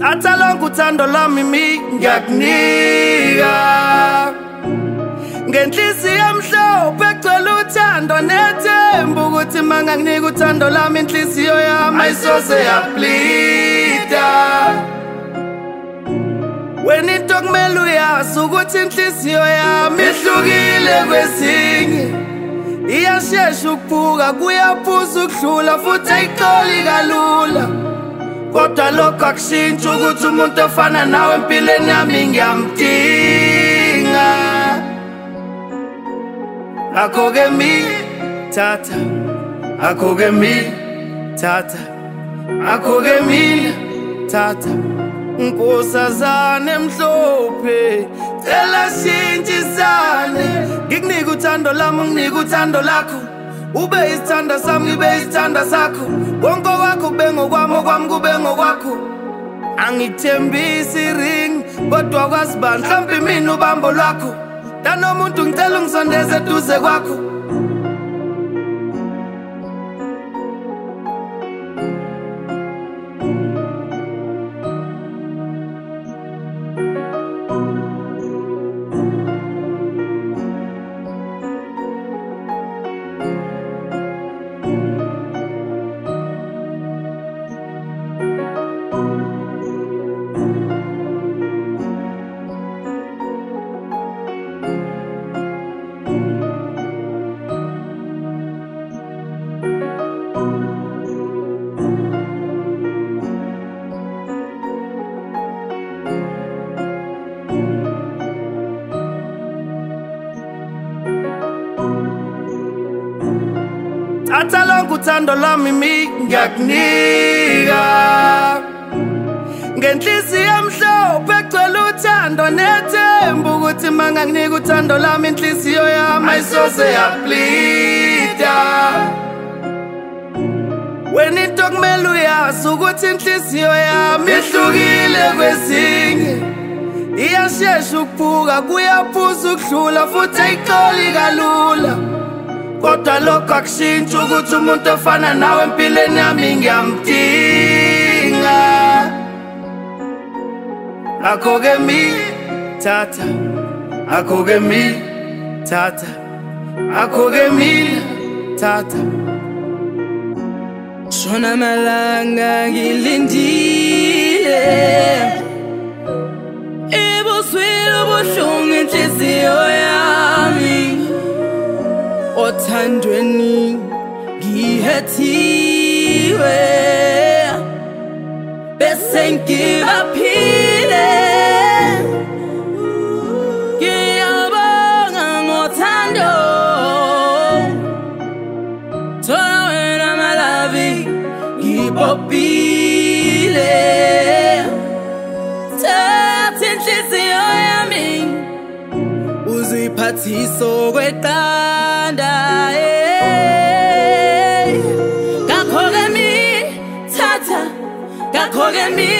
Thatha lonke uthando lami ngiyakunika ngenhliziyo emhlophe egcwele uthando nethemba ukuthi manganginika uthando lami inhliziyo yami ayisoze yablida. Wena into kumele uyazi ukuthi inhliziyo yami ihlukile kwezinye, iyashesha ukuphuka kuyaphuza ukudlula futhi ayixoli kalula. Kodwa lokho akushintshi ukuthi umuntu ofana nawe empilweni yami ngiyamdinga. Akho-ke mina thatha, akho-ke mina thatha, akho-ke mina thatha. Nkosazane emhlophe cela shintshisane, ngikunika uthando lami unginike uthando lakho, ube isithanda sami ngibe isithanda sakho, konke okwakho kube ngokwami okwami kube ngokwakho. Angithembisi iring kodwa kwazi bani mhlawumbe mina ubambo lwakho, danomuntu ngicela ungisondeze eduze kwakho. Thatha lonke uthando lami ngiyakunika ngenhliziyo emhlophe egcwele uthando nethemba ukuthi manganginika uthando lami inhliziyo yami ayisoze yablida. Wena into kumele uyazi ukuthi inhliziyo yami ihlukile kwezinye, iyashesha ukuphuka kuyaphuza ukudlula futhi ayixoli kalula. Kodwa lokho akushintshi ukuthi umuntu ofana nawe empilweni yami ngiyamdinga. Akho-ke mina thatha, akho-ke mina thatha, akho-ke mina thatha. Shona malanga ngilindile, ebuswini ubuhlungu inhliziyo yami, othandweni ngihethiwe bese ngibaphile. Ngiyabonga ngothando, thola wena malavi ngibopile. Thatha inhliziyo yami uziphathise okweqanda. Kakho-ke mina thatha, kakho-ke mina